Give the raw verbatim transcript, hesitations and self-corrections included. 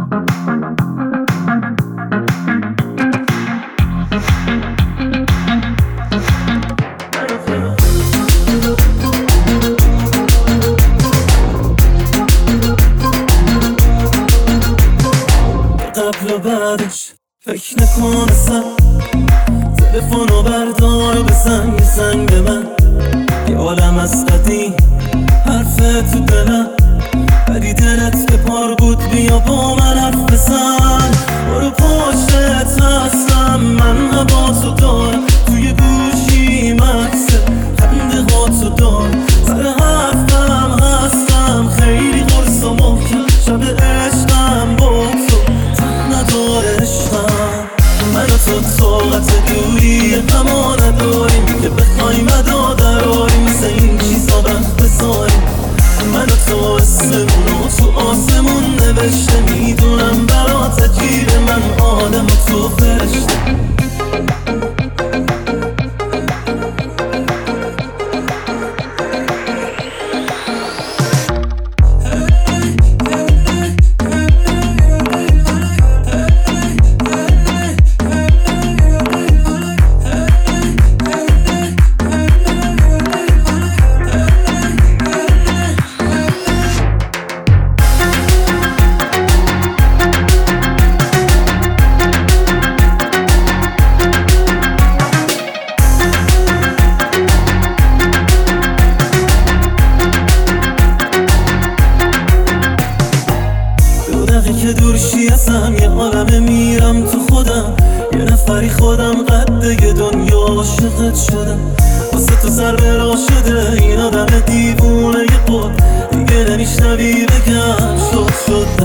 قبل و بعدش فکر نکن اصلا، تلفنو بردار و بزن یه زنگ به من، یه عالم از قدیم حرف تو دلم، ولی دلت که پار بود بیا با من حرف بزن. برو پشتت هستم، من حواسو دارم، توی گوشی مکسه خنده هاتو دارم، سر حرفم هستم خیلی قرص و محکم، شب عشقم با تو تن نداره عشقم. من و تو طاقت دوری اما نداریم که بخوایم ادا دراریم، مثل این چیزا وقت بذاریم. من و تو اسمونو تو آسمون نوشته، میدونم برات عجیبه من آدم و تو فرشته. که دورشی ازم یه عالمه میرم تو خودم، یه نفری خودم قده دنیا عاشقت شدم، واسه تو سر برا شده این آدم دیوونه ی خود، دیگه نمیشنوی بگم شد شد